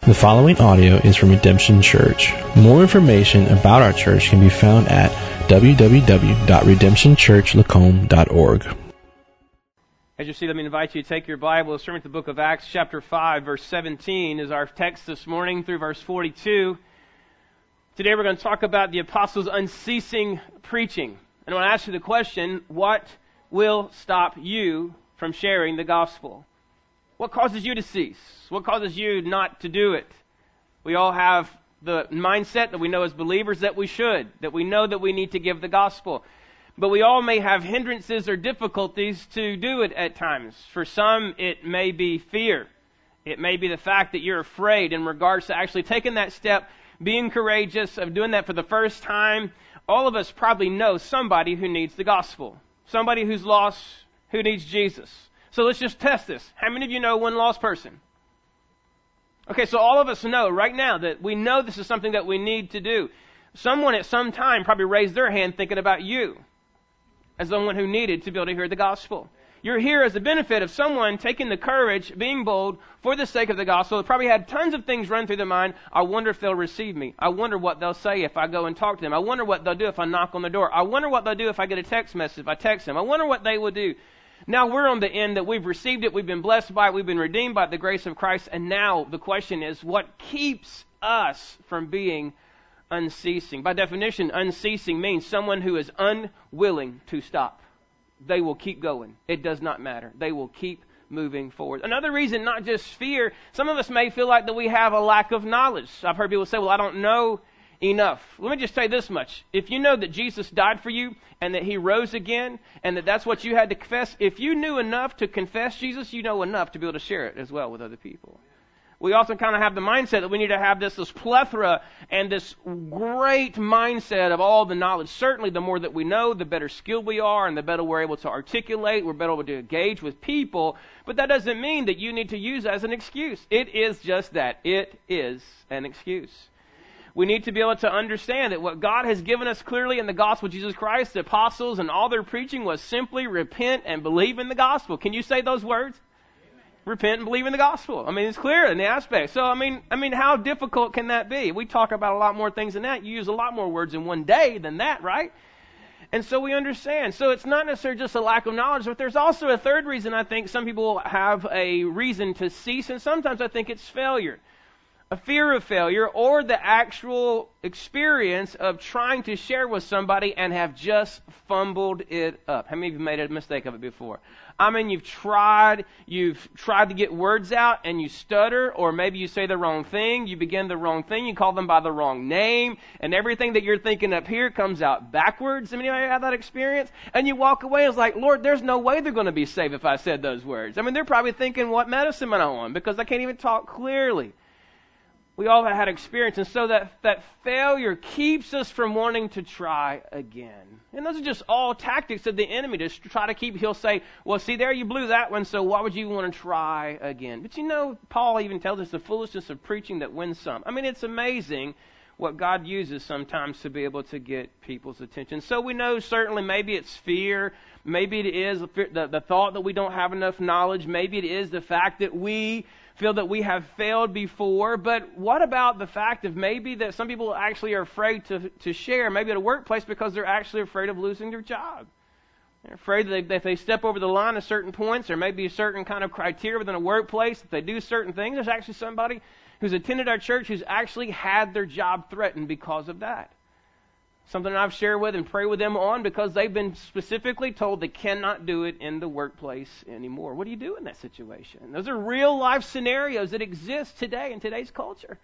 The following audio is from Redemption Church. More information about our church can be found at www.redemptionchurchlacombe.org. As you see, let me invite you to take your Bible, turn to the book of Acts, chapter 5, verse 17 is our text this morning through verse 42. Today we're going to talk about the apostles' unceasing preaching. And I want to ask you the question, what will stop you from sharing the gospel? What causes you to cease? What causes you not to do it? We all have the mindset that we know as believers that we should, that we know that we need to give the gospel. But we all may have hindrances or difficulties to do it at times. For some, it may be fear. It may be the fact that you're afraid in regards to actually taking that step, being courageous, of doing that for the first time. All of us probably know somebody who needs the gospel. Somebody who's lost, who needs Jesus. So let's just test this. How many of you know one lost person? Okay, so all of us know right now that we know this is something that we need to do. Someone at some time probably raised their hand thinking about you as someone who needed to be able to hear the gospel. You're here as a benefit of someone taking the courage, being bold for the sake of the gospel. They probably had tons of things run through their mind. I wonder if they'll receive me. I wonder what they'll say if I go and talk to them. I wonder what they'll do if I knock on the door. I wonder what they'll do if I get a text message, if I text them. I wonder what they will do. Now we're on the end that we've received it, we've been blessed by it, we've been redeemed by the grace of Christ, and now the question is, what keeps us from being unceasing? By definition, unceasing means someone who is unwilling to stop. They will keep going. It does not matter. They will keep moving forward. Another reason, not just fear, some of us may feel like that we have a lack of knowledge. I've heard people say, well, I don't know enough. Let me just say this much. If you know that Jesus died for you and that He rose again and that that's what you had to confess, if you knew enough to confess Jesus, you know enough to be able to share it as well with other people. We also kind of have the mindset that we need to have this plethora and this great mindset of all the knowledge. Certainly the more that we know, the better skilled we are and the better we're able to articulate, we're better able to engage with people. But that doesn't mean that you need to use it as an excuse. It is just that. It is an excuse. We need to be able to understand that what God has given us clearly in the gospel of Jesus Christ, the apostles and all their preaching was simply repent and believe in the gospel. Can you say those words? Amen. Repent and believe in the gospel. I mean, it's clear in the aspect. So, I mean, how difficult can that be? We talk about a lot more things than that. You use a lot more words in one day than that, right? And so we understand. So it's not necessarily just a lack of knowledge, but there's also a third reason I think some people have a reason to cease, and sometimes I think it's failure. A fear of failure, or the actual experience of trying to share with somebody and have just fumbled it up. How many of you made a mistake of it before? I mean, you've tried to get words out and you stutter, or maybe you say the wrong thing, you begin the wrong thing, you call them by the wrong name, and everything that you're thinking up here comes out backwards. I mean, anybody have that experience? And you walk away, it's like, Lord, there's no way they're going to be saved if I said those words. I mean, they're probably thinking, what medicine am I on? Because I can't even talk clearly. We all have had experience, and so that failure keeps us from wanting to try again. And those are just all tactics of the enemy to try to he'll say, well, see, there you blew that one, so why would you want to try again? But you know, Paul even tells us the foolishness of preaching that wins some. I mean, it's amazing what God uses sometimes to be able to get people's attention. So we know certainly maybe it's fear, maybe it is the thought that we don't have enough knowledge, maybe it is the fact that we feel that we have failed before, but what about the fact of maybe that some people actually are afraid to share, maybe at a workplace because they're actually afraid of losing their job. They're afraid that if they step over the line at certain points, there may be a certain kind of criteria within a workplace, if they do certain things. There's actually somebody who's attended our church who's actually had their job threatened because of that. Something I've shared with and pray with them on because they've been specifically told they cannot do it in the workplace anymore. What do you do in that situation? Those are real life scenarios that exist today in today's culture.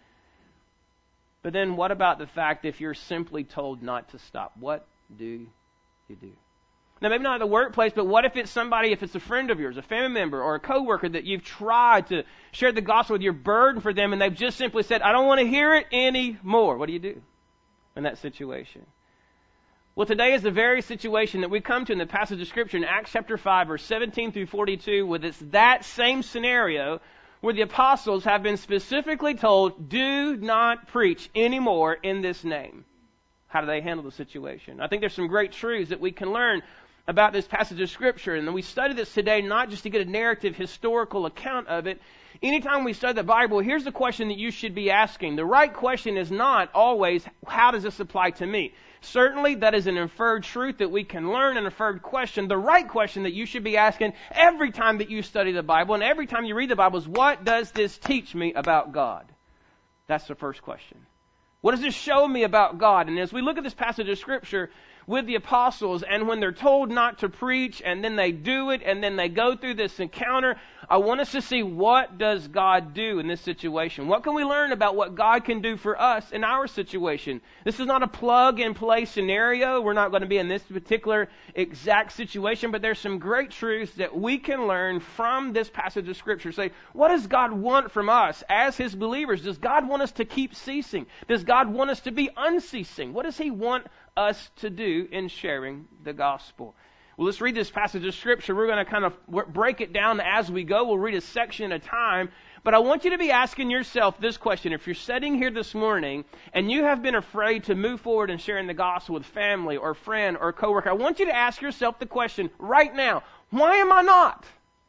But then what about the fact if you're simply told not to stop? What do you do? Now, maybe not at the workplace, but what if it's somebody, if it's a friend of yours, a family member, or a coworker that you've tried to share the gospel with, your burden for them, and they've just simply said, I don't want to hear it anymore. What do you do in that situation? Well, today is the very situation that we come to in the passage of Scripture in Acts chapter 5, verse 17 through 42, with it's that same scenario where the apostles have been specifically told, do not preach anymore in this name. How do they handle the situation? I think there's some great truths that we can learn about this passage of Scripture. And we study this today not just to get a narrative, historical account of it. Anytime we study the Bible, here's the question that you should be asking. The right question is not always, how does this apply to me? Certainly, that is an inferred truth that we can learn, an inferred question. The right question that you should be asking every time that you study the Bible and every time you read the Bible is, what does this teach me about God? That's the first question. What does this show me about God? And as we look at this passage of Scripture with the apostles, and when they're told not to preach, and then they do it, and then they go through this encounter, I want us to see, what does God do in this situation? What can we learn about what God can do for us in our situation? This is not a plug-and-play scenario. We're not going to be in this particular exact situation, but there's some great truths that we can learn from this passage of Scripture. Say, what does God want from us as His believers? Does God want us to keep ceasing? Does God want us to be unceasing? What does He want us to do in sharing the gospel? Well, let's read this passage of Scripture. We're going to kind of break it down as we go. We'll read a section at a time. But I want you to be asking yourself this question. If you're sitting here this morning and you have been afraid to move forward in sharing the gospel with family or friend or coworker, I want you to ask yourself the question right now, why am I not?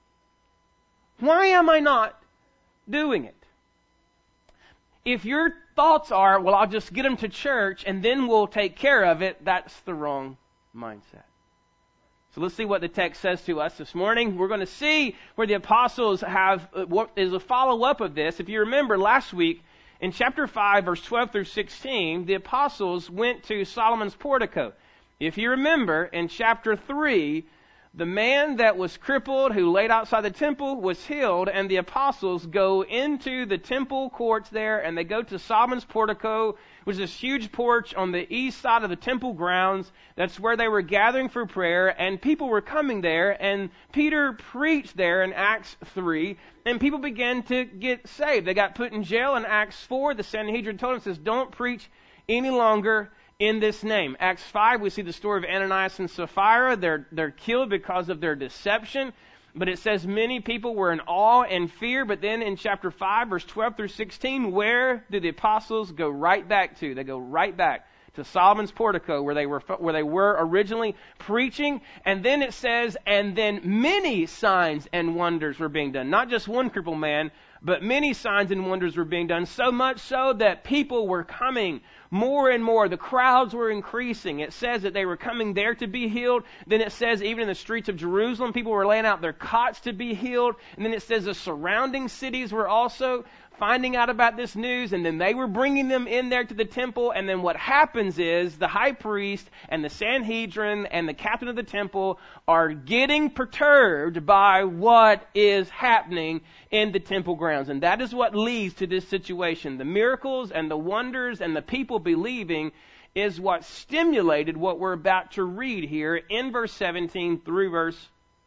Why am I not doing it? If your thoughts are, well, I'll just get them to church and then we'll take care of it, that's the wrong mindset. So let's see what the text says to us this morning. We're going to see where the apostles have, what is a follow-up of this. If you remember last week, in chapter 5, verse 12 through 16, the apostles went to Solomon's portico. If you remember, in chapter 3, the man that was crippled, who laid outside the temple, was healed, and the apostles go into the temple courts there, and they go to Solomon's portico, which is this huge porch on the east side of the temple grounds. That's where they were gathering for prayer, and people were coming there, and Peter preached there in Acts 3, and people began to get saved. They got put in jail in Acts 4. The Sanhedrin told them, says, don't preach any longer in this name. Acts 5, we see the story of Ananias and Sapphira. They're killed because of their deception. But it says many people were in awe and fear. But then in chapter 5, verse 12 through 16, where do the apostles go right back to? They go right back to Solomon's portico where they were originally preaching. And then it says, and then many signs and wonders were being done. Not just one crippled man, but many signs and wonders were being done, so much so that people were coming more and more. The crowds were increasing. It says that they were coming there to be healed. Then it says even in the streets of Jerusalem, people were laying out their cots to be healed. And then it says the surrounding cities were also finding out about this news, and then they were bringing them in there to the temple. And then what happens is the high priest and the Sanhedrin and the captain of the temple are getting perturbed by what is happening in the temple grounds. And that is what leads to this situation. The miracles and the wonders and the people believing is what stimulated what we're about to read here in verse 17 through verse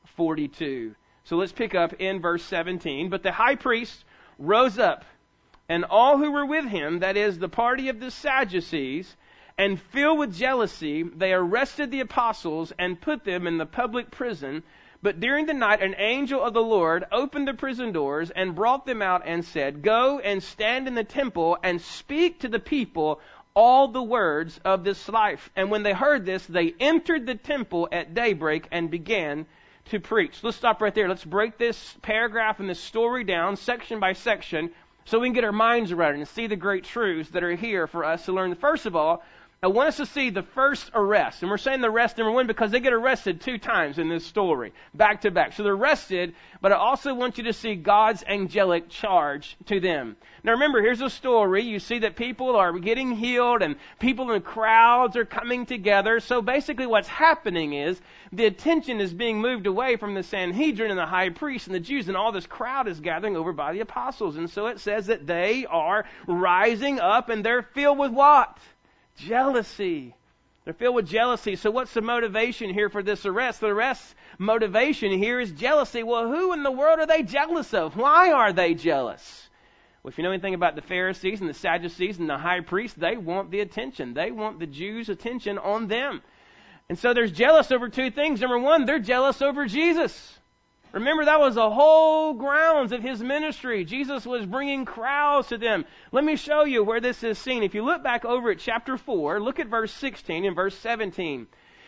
42. So let's pick up in verse 17. But the high priest rose up, and all who were with him, that is, the party of the Sadducees, and filled with jealousy, they arrested the apostles and put them in the public prison. But during the night an angel of the Lord opened the prison doors and brought them out and said, go and stand in the temple and speak to the people all the words of this life. And when they heard this, they entered the temple at daybreak and began to preach. Let's stop right there. Let's break this paragraph and this story down section by section so we can get our minds around it and see the great truths that are here for us to learn. First of all, I want us to see the first arrest. And we're saying the arrest, number one, because they get arrested 2 times in this story, back to back. So they're arrested, but I also want you to see God's angelic charge to them. Now remember, here's a story. You see that people are getting healed and people in crowds are coming together. So basically what's happening is the attention is being moved away from the Sanhedrin and the high priest and the Jews, and all this crowd is gathering over by the apostles. And so it says that they are rising up and they're filled with what? Jealousy. They're filled with jealousy. So what's the motivation here for this arrest? The arrest motivation here is jealousy. Well, who in the world are they jealous of? Why are they jealous? Well, if you know anything about the Pharisees and the Sadducees and the high priests, they want the attention. They want the Jews' attention on them. And so they're jealous over 2 things. Number one, they're jealous over Jesus. Remember, that was the whole grounds of his ministry. Jesus was bringing crowds to them. Let me show you where this is seen. If you look back over at chapter 4, look at verse 16 and verse 17.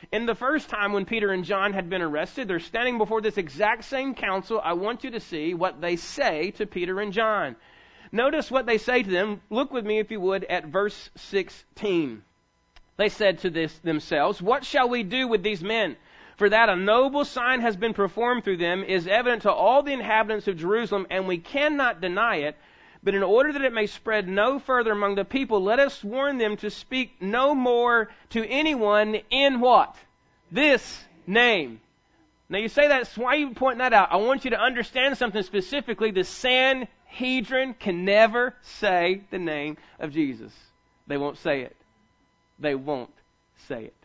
In the first time when Peter and John had been arrested, they're standing before this exact same council. I want you to see what they say to Peter and John. Notice what they say to them. Look with me, if you would, at verse 16. They said to themselves, "What shall we do with these men? For that a noble sign has been performed through them is evident to all the inhabitants of Jerusalem, and we cannot deny it. But in order that it may spread no further among the people, let us warn them to speak no more to anyone in what? This name." Now you say that's why you point that out. I want you to understand something specifically. The Sanhedrin can never say the name of Jesus. They won't say it. They won't say it.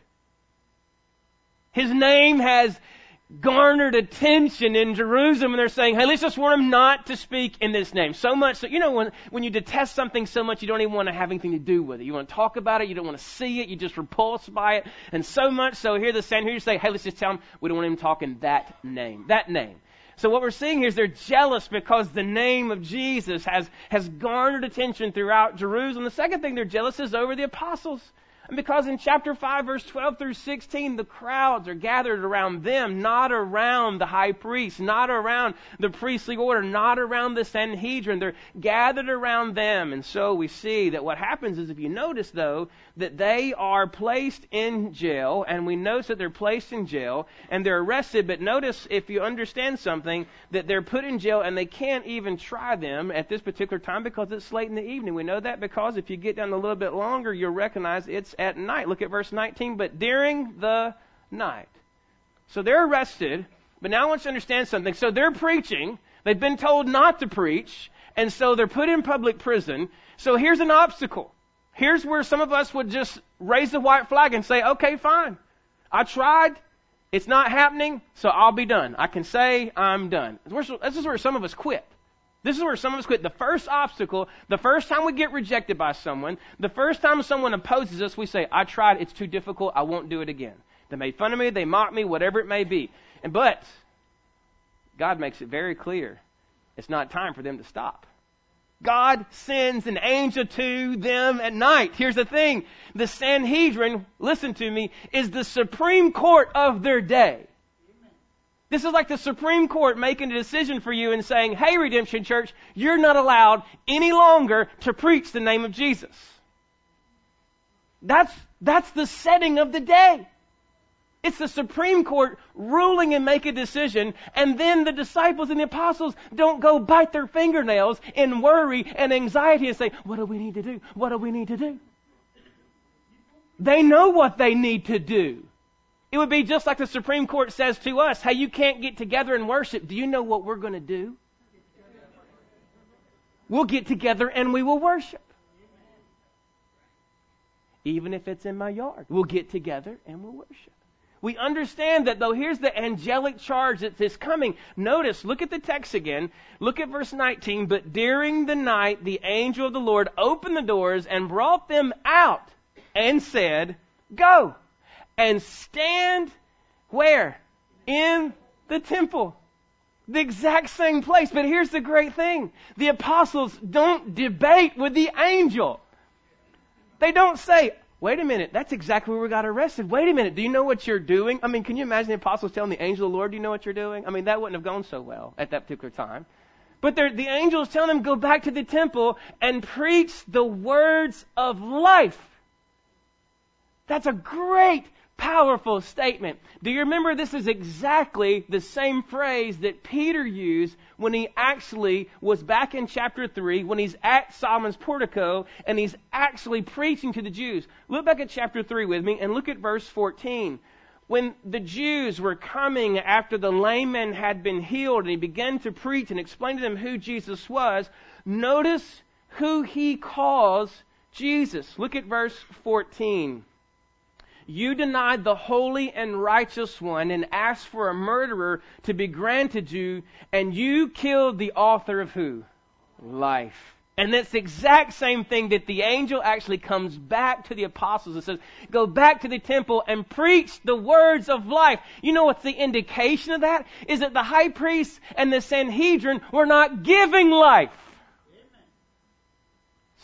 His name has garnered attention in Jerusalem, and they're saying, hey, let's just warn them not to speak in this name. So much, so, you know, when you detest something so much, you don't even want to have anything to do with it. You want to talk about it, you don't want to see it, you're just repulsed by it. And so much so here the Sanhedrin say, hey, let's just tell them we don't want him talking that name. That name. So what we're seeing here is they're jealous because the name of Jesus has garnered attention throughout Jerusalem. The second thing they're jealous is over the apostles. And because in chapter 5, verse 12 through 16, the crowds are gathered around them, not around the high priest, not around the priestly order, not around the Sanhedrin. They're gathered around them. And so we see that what happens is, if you notice, though, that they are placed in jail, and we notice that they're placed in jail, and they're arrested. But notice, if you understand something, that they're put in jail, and they can't even try them at this particular time because it's late in the evening. We know that because if you get down a little bit longer, you'll recognize it's at night. Look at verse 19. But during the night. So they're arrested, but now I want you to understand something. So they're preaching. They've been told not to preach, and so they're put in public prison. So here's an obstacle. Here's where some of us would just raise the white flag and say, okay, fine. I tried. It's not happening, so I'll be done. I can say I'm done. This is where some of us quit. This is where some of us quit. The first obstacle, the first time we get rejected by someone, the first time someone opposes us, we say, I tried, it's too difficult, I won't do it again. They made fun of me, they mocked me, whatever it may be. But God makes it very clear, it's not time for them to stop. God sends an angel to them at night. Here's the thing, the Sanhedrin, listen to me, is the supreme court of their day. This is like the Supreme Court making a decision for you and saying, hey, Redemption Church, you're not allowed any longer to preach the name of Jesus. That's the setting of the day. It's the Supreme Court ruling and make a decision, and then the disciples and the apostles don't go bite their fingernails in worry and anxiety and say, what do we need to do? What do we need to do? They know what they need to do. It would be just like the Supreme Court says to us, hey, you can't get together and worship. Do you know what we're going to do? We'll get together and we will worship. Even if it's in my yard, we'll get together and we'll worship. We understand that, though. Here's the angelic charge that is coming. Notice, look at the text again. Look at verse 19. But during the night, the angel of the Lord opened the doors and brought them out and said, go. And stand where? In the temple. The exact same place. But here's the great thing. The apostles don't debate with the angel. They don't say, wait a minute, that's exactly where we got arrested. Wait a minute, do you know what you're doing? I mean, can you imagine the apostles telling the angel of the Lord, do you know what you're doing? I mean, that wouldn't have gone so well at that particular time. But the angel is telling them, go back to the temple and preach the words of life. That's a great, powerful statement. Do you remember this is exactly the same phrase that Peter used when he actually was back in chapter 3, when he's at Solomon's portico and he's actually preaching to the Jews. Look back at chapter 3 with me and look at verse 14. When the Jews were coming after the lame man had been healed and he began to preach and explain to them who Jesus was, notice who he calls Jesus. Look at verse 14. You denied the holy and righteous one and asked for a murderer to be granted you, and you killed the author of who? Life. And that's the exact same thing that the angel actually comes back to the apostles and says, go back to the temple and preach the words of life. You know what's the indication of that? Is that the high priests and the Sanhedrin were not giving life.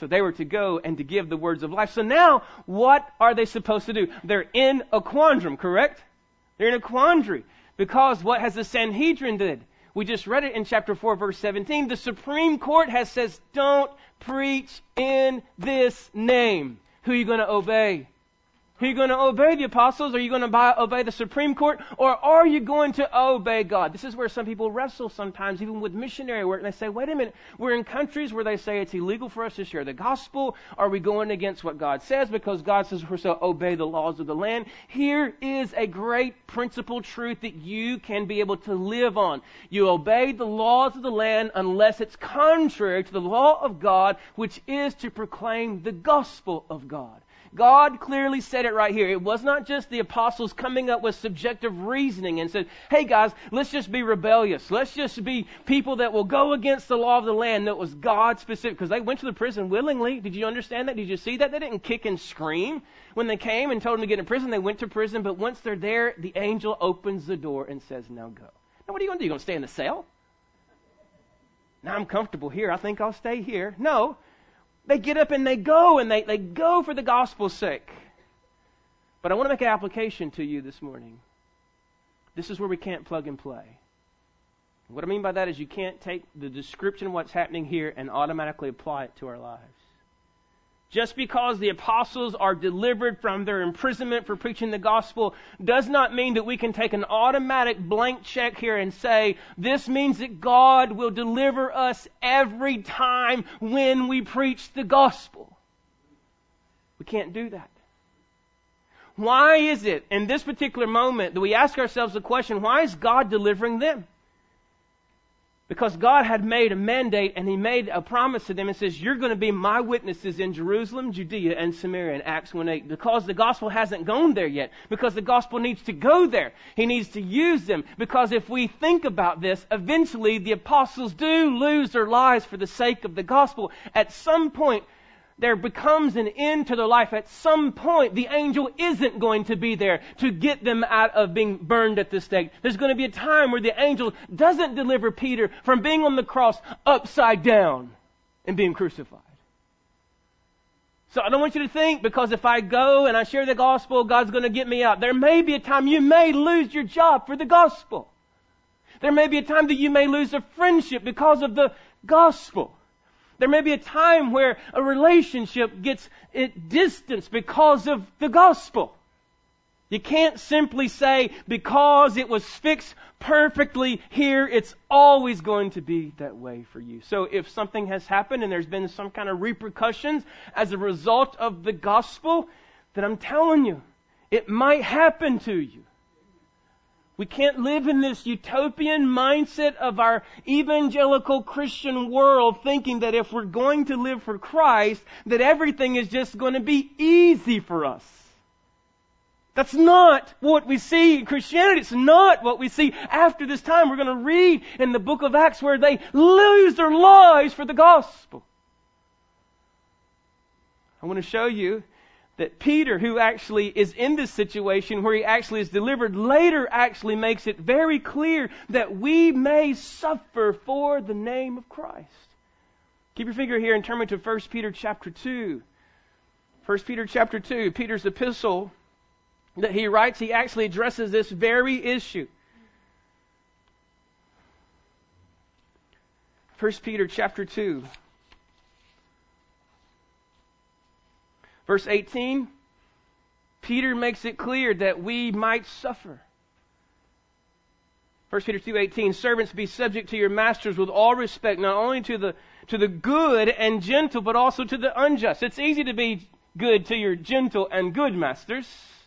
So they were to go and to give the words of life. So now, what are they supposed to do? They're in a quandrum, correct? They're in a quandary. Because what has the Sanhedrin did? We just read it in chapter 4, verse 17. The Supreme Court has says, don't preach in this name. Who are you going to obey? Are you going to obey the apostles? Are you going to obey the Supreme Court? Or are you going to obey God? This is where some people wrestle sometimes, even with missionary work. And they say, wait a minute, we're in countries where they say it's illegal for us to share the gospel. Are we going against what God says? Because God says we're to obey the laws of the land. Here is a great principle truth that you can be able to live on. You obey the laws of the land unless it's contrary to the law of God, which is to proclaim the gospel of God. God clearly said it right here. It was not just the apostles coming up with subjective reasoning and said, hey guys, let's just be rebellious. Let's just be people that will go against the law of the land. That was God specific, because they went to the prison willingly. Did you understand that? Did you see that? They didn't kick and scream when they came and told them to get in prison. They went to prison, but once they're there, the angel opens the door and says, now go. Now what are you going to do? You going to stay in the cell? Now I'm comfortable here. I think I'll stay here. No. They get up and they go, and they go for the gospel's sake. But I want to make an application to you this morning. This is where we can't plug and play. What I mean by that is you can't take the description of what's happening here and automatically apply it to our lives. Just because the apostles are delivered from their imprisonment for preaching the gospel does not mean that we can take an automatic blank check here and say, this means that God will deliver us every time when we preach the gospel. We can't do that. Why is it in this particular moment that we ask ourselves the question, why is God delivering them? Because God had made a mandate and He made a promise to them and says, you're going to be my witnesses in Jerusalem, Judea, and Samaria in Acts 1:8. Because the gospel hasn't gone there yet. Because the gospel needs to go there. He needs to use them. Because if we think about this, eventually the apostles do lose their lives for the sake of the gospel. At some point, there becomes an end to their life. At some point, the angel isn't going to be there to get them out of being burned at the stake. There's going to be a time where the angel doesn't deliver Peter from being on the cross upside down and being crucified. So I don't want you to think, because if I go and I share the gospel, God's going to get me out. There may be a time you may lose your job for the gospel. There may be a time that you may lose a friendship because of the gospel. There may be a time where a relationship gets distance because of the gospel. You can't simply say, because it was fixed perfectly here, it's always going to be that way for you. So if something has happened and there's been some kind of repercussions as a result of the gospel, then I'm telling you, it might happen to you. We can't live in this utopian mindset of our evangelical Christian world thinking that if we're going to live for Christ, that everything is just going to be easy for us. That's not what we see in Christianity. It's not what we see after this time. We're going to read in the book of Acts where they lose their lives for the gospel. I want to show you that Peter, who actually is in this situation where he actually is delivered, later actually makes it very clear that we may suffer for the name of Christ. Keep your finger here and turn me to 1 Peter chapter 2. 1 Peter chapter 2, Peter's epistle that he writes, he actually addresses this very issue. 1 Peter chapter 2. Verse 18, Peter makes it clear that we might suffer. 1 Peter 2:18, servants, be subject to your masters with all respect, not only to the good and gentle, but also to the unjust. It's easy to be good to your gentle and good masters.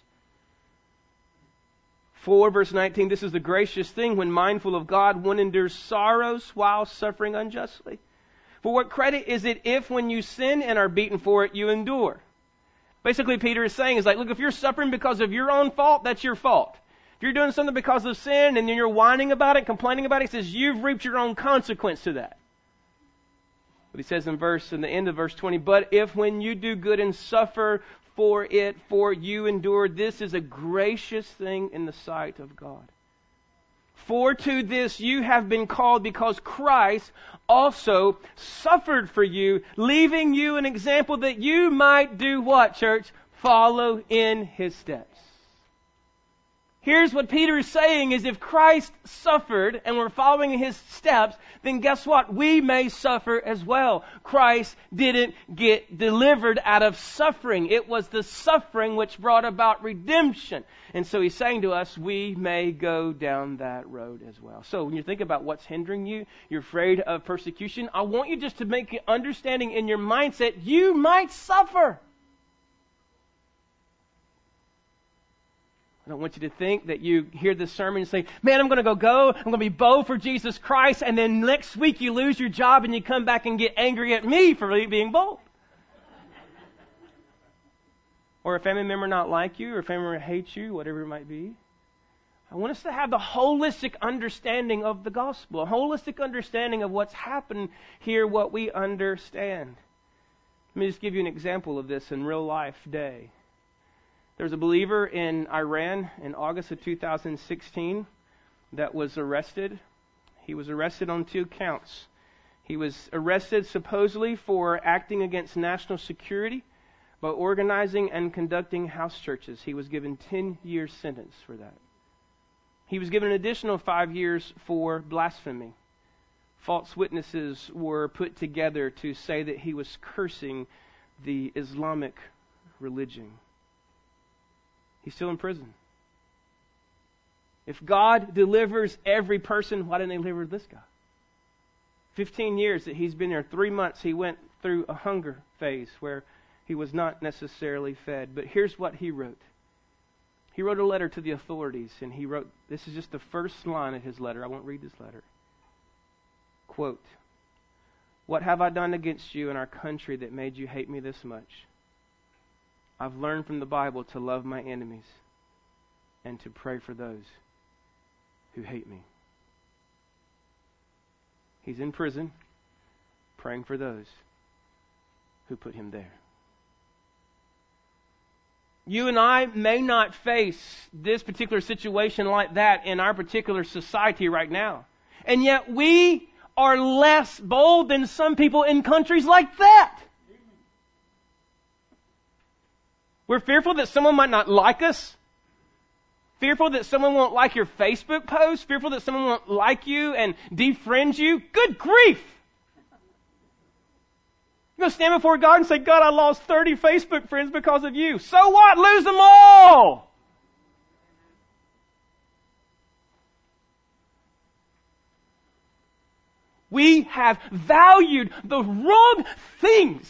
4 verse 19, this is the gracious thing, when mindful of God, one endures sorrows while suffering unjustly. For what credit is it if when you sin and are beaten for it, you endure? Basically, Peter is saying, look, if you're suffering because of your own fault, that's your fault. If you're doing something because of sin and then you're whining about it, complaining about it, he says, you've reaped your own consequence to that. But he says in the end of verse 20, but if when you do good and suffer for it, for you endure, this is a gracious thing in the sight of God. For to this you have been called, because Christ also suffered for you, leaving you an example that you might do what, church? Follow in His steps. Here's what Peter is saying is if Christ suffered and we're following His steps, then guess what? We may suffer as well. Christ didn't get delivered out of suffering. It was the suffering which brought about redemption. And so He's saying to us, we may go down that road as well. So when you think about what's hindering you, you're afraid of persecution, I want you just to make an understanding in your mindset, you might suffer. I don't want you to think that you hear this sermon and say, man, I'm going to go. I'm going to be bold for Jesus Christ. And then next week you lose your job and you come back and get angry at me for being bold. Or a family member not like you, or a family member hates you, whatever it might be. I want us to have the holistic understanding of the gospel, a holistic understanding of what's happened here, what we understand. Let me just give you an example of this in real life day. There was a believer in Iran in August of 2016 that was arrested. He was arrested on 2 counts. He was arrested supposedly for acting against national security by organizing and conducting house churches. He was given 10-year sentence for that. He was given an additional 5 years for blasphemy. False witnesses were put together to say that he was cursing the Islamic religion. He's still in prison. If God delivers every person, why didn't they deliver this guy? 15 years that he's been there, 3 months he went through a hunger phase where he was not necessarily fed. But here's what he wrote. He wrote a letter to the authorities, and he wrote, this is just the first line of his letter. I won't read this letter. Quote, "What have I done against you in our country that made you hate me this much? I've learned from the Bible to love my enemies and to pray for those who hate me." He's in prison, praying for those who put him there. You and I may not face this particular situation like that in our particular society right now. And yet we are less bold than some people in countries like that. We're fearful that someone might not like us. Fearful that someone won't like your Facebook post. Fearful that someone won't like you and defriend you. Good grief! You're going to stand before God and say, God, I lost 30 Facebook friends because of you. So what? Lose them all! We have valued the wrong things.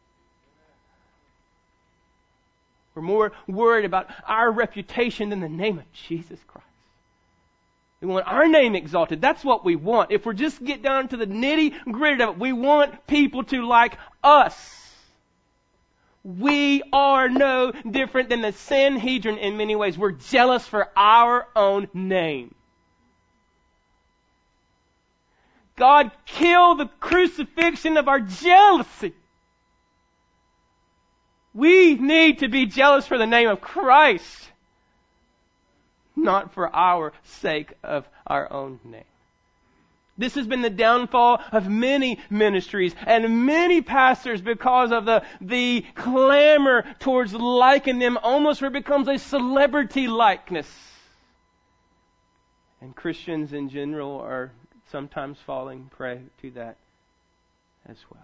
We're more worried about our reputation than the name of Jesus Christ. We want our name exalted. That's what we want. If we just get down to the nitty-gritty of it, we want people to like us. We are no different than the Sanhedrin in many ways. We're jealous for our own name. God killed the crucifixion of our jealousy. We need to be jealous for the name of Christ, not for our sake of our own name. This has been the downfall of many ministries and many pastors because of the clamor towards liking them, almost where it becomes a celebrity likeness. And Christians in general are sometimes falling prey to that as well.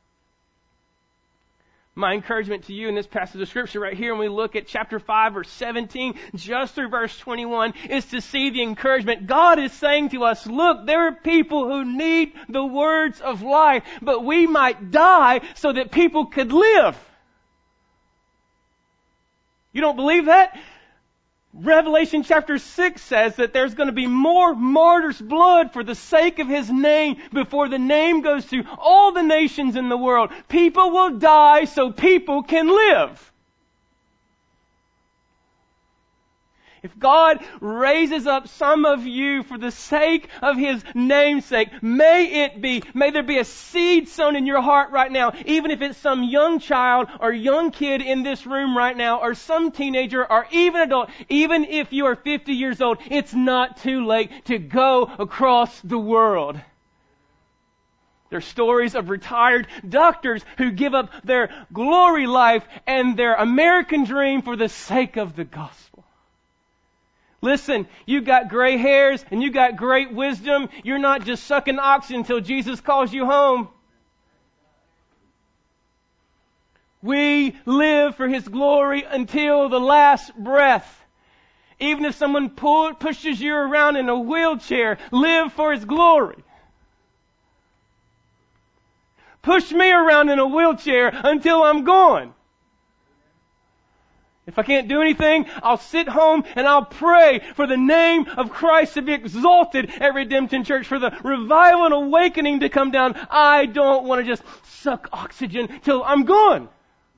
My encouragement to you in this passage of Scripture right here, when we look at chapter 5, verse 17, just through verse 21, is to see the encouragement. God is saying to us, look, there are people who need the words of life, but we might die so that people could live. You don't believe that? Revelation chapter 6 says that there's going to be more martyrs' blood for the sake of His name before the name goes to all the nations in the world. People will die so people can live. If God raises up some of you for the sake of His namesake, may there be a seed sown in your heart right now, even if it's some young child or young kid in this room right now, or some teenager or even adult, even if you are 50 years old, it's not too late to go across the world. There are stories of retired doctors who give up their glory life and their American dream for the sake of the gospel. Listen, you got gray hairs and you got great wisdom. You're not just sucking oxygen until Jesus calls you home. We live for His glory until the last breath. Even if someone pushes you around in a wheelchair, live for His glory. Push me around in a wheelchair until I'm gone. If I can't do anything, I'll sit home and I'll pray for the name of Christ to be exalted at Redemption Church, for the revival and awakening to come down. I don't want to just suck oxygen till I'm gone.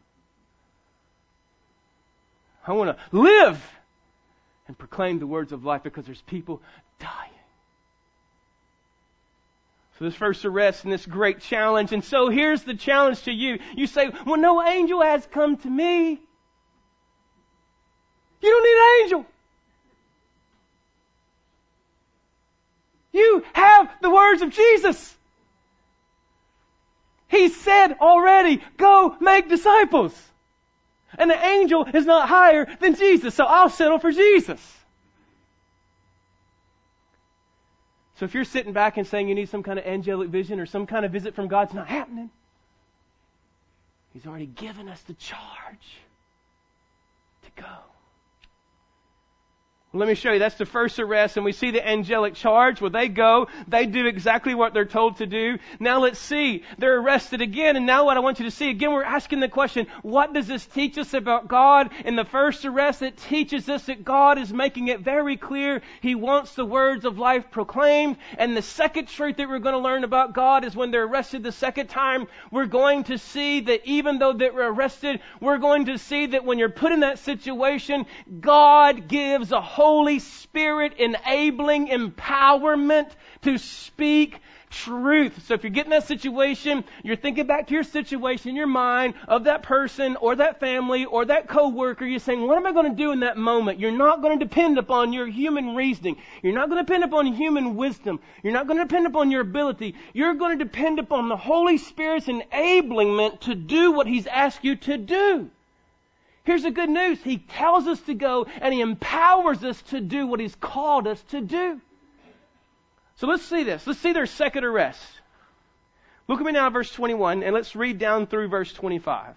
I want to live and proclaim the words of life, because there's people dying. So this first arrest and this great challenge. And so here's the challenge to you. You say, well, no angel has come to me. You don't need an angel. You have the words of Jesus. He said already, go make disciples. And the angel is not higher than Jesus, so I'll settle for Jesus. So if you're sitting back and saying you need some kind of angelic vision or some kind of visit from God, it's not happening. He's already given us the charge to go. Well, let me show you. That's the first arrest, and we see the angelic charge. Well, they go. They do exactly what they're told to do. Now let's see. They're arrested again, and now what I want you to see, again, we're asking the question, what does this teach us about God? In the first arrest, it teaches us that God is making it very clear He wants the words of life proclaimed. And the second truth that we're going to learn about God is when they're arrested the second time, we're going to see that even though they were arrested, we're going to see that when you're put in that situation, God gives a Holy Spirit enabling empowerment to speak truth. So if you get in that situation, you're thinking back to your situation in your mind of that person or that family or that coworker, you're saying, what am I going to do in that moment? You're not going to depend upon your human reasoning. You're not going to depend upon human wisdom. You're not going to depend upon your ability. You're going to depend upon the Holy Spirit's enablement to do what He's asked you to do. Here's the good news. He tells us to go and He empowers us to do what He's called us to do. So let's see this. Let's see their second arrest. Look at me now at verse 21 and let's read down through verse 25.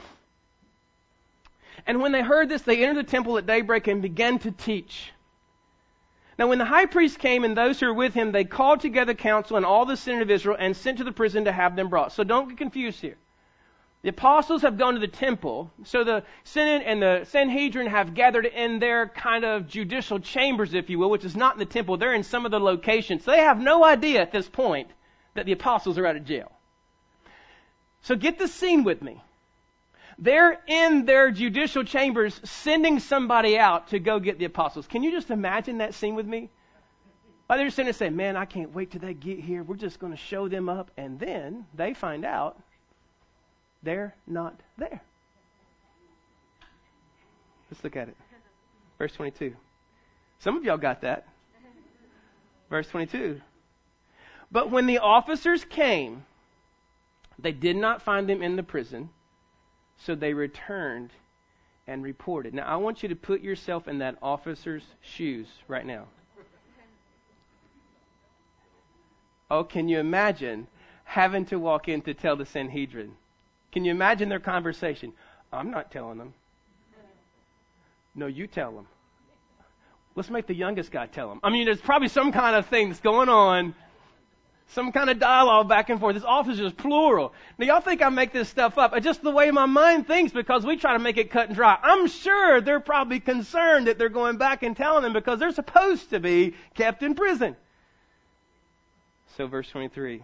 And when they heard this, they entered the temple at daybreak and began to teach. Now when the high priest came and those who were with him, they called together council and all the senate of Israel and sent to the prison to have them brought. So don't get confused here. The apostles have gone to the temple, so the Senate and the Sanhedrin have gathered in their kind of judicial chambers, if you will, which is not in the temple. They're in some of the locations. So they have no idea at this point that the apostles are out of jail. So get the scene with me. They're in their judicial chambers sending somebody out to go get the apostles. Can you just imagine that scene with me? Like they're sitting there saying, man, I can't wait till they get here. We're just going to show them up. And then they find out they're not there. Let's look at it. Verse 22. Some of y'all got that. Verse 22. But when the officers came, they did not find them in the prison, so they returned and reported. Now, I want you to put yourself in that officer's shoes right now. Oh, can you imagine having to walk in to tell the Sanhedrin? Can you imagine their conversation? I'm not telling them. No, you tell them. Let's make the youngest guy tell them. I mean, there's probably some kind of thing that's going on. Some kind of dialogue back and forth. This office is plural. Now, y'all think I make this stuff up. It's just the way my mind thinks because we try to make it cut and dry. I'm sure they're probably concerned that they're going back and telling them because they're supposed to be kept in prison. So, verse 23.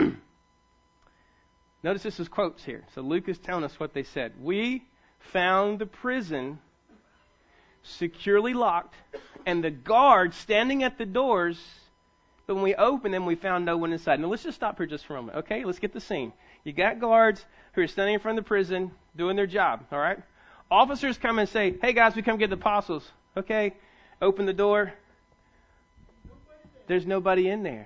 Notice this is quotes here. So Luke is telling us what they said. We found the prison securely locked, and the guards standing at the doors. But when we opened them, we found no one inside. Now let's just stop here just for a moment, okay? Let's get the scene. You got guards who are standing in front of the prison doing their job, all right? Officers come and say, hey guys, we come get the apostles. Okay, open the door. There's nobody in there.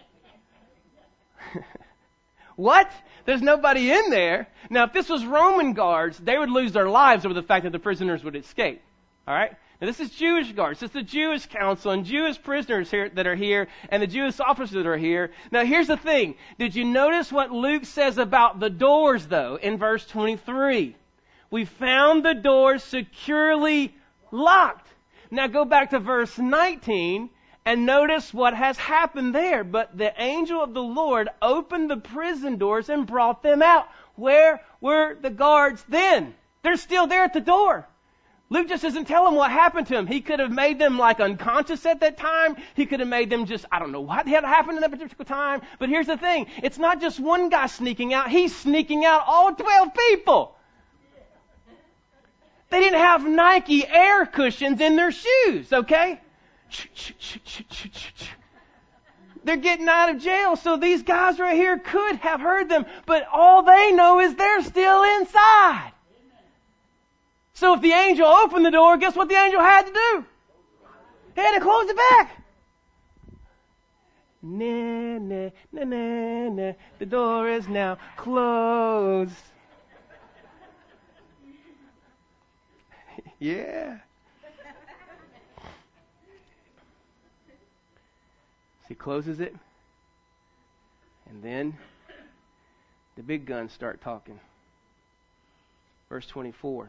What? There's nobody in there? Now, if this was Roman guards, they would lose their lives over the fact that the prisoners would escape. All right? Now, this is Jewish guards. This is the Jewish council and Jewish prisoners here that are here and the Jewish officers that are here. Now, here's the thing. Did you notice what Luke says about the doors, though, in verse 23? We found the doors securely locked. Now, go back to verse 19. And notice what has happened there. But the angel of the Lord opened the prison doors and brought them out. Where were the guards then? They're still there at the door. Luke just doesn't tell them what happened to them. He could have made them like unconscious at that time. He could have made them just, I don't know what had happened at that particular time. But here's the thing. It's not just one guy sneaking out. He's sneaking out all 12 people. They didn't have Nike air cushions in their shoes, okay? They're getting out of jail, so these guys right here could have heard them, but all they know is they're still inside. So if the angel opened the door, guess what the angel had to do? He had to close it back. Nah, nah, nah, nah, nah. The door is now closed. Yeah. So he closes it, and then the big guns start talking. Verse 24.